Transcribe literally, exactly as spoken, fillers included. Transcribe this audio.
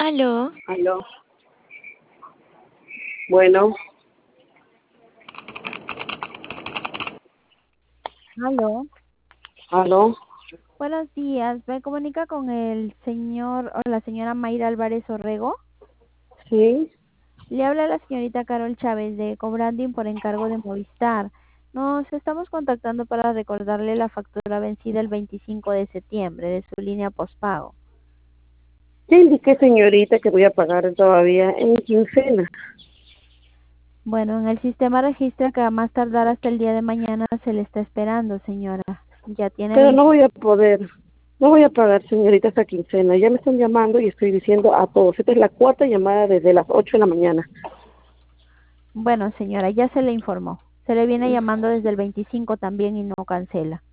Aló, Aló. Bueno, Aló, aló. buenos días. Me comunica con el señor o la señora Mayra Álvarez Orrego. Sí. Le habla la señorita Carol Chávez de Cobranding por encargo de Movistar. Nos estamos contactando para recordarle la factura vencida el veinticinco de septiembre de su línea postpago. Ya indiqué, señorita, que voy a pagar todavía en quincena. Bueno, en el sistema registra que a más tardar hasta el día de mañana se le está esperando, señora. Ya tiene Pero no veinte. voy a poder. No voy a pagar, señorita, esta quincena. Ya me están llamando y estoy diciendo a todos. Esta es la cuarta llamada desde las ocho de la mañana. Bueno, señora, ya se le informó. Se le viene llamando desde el veinticinco también y no cancela.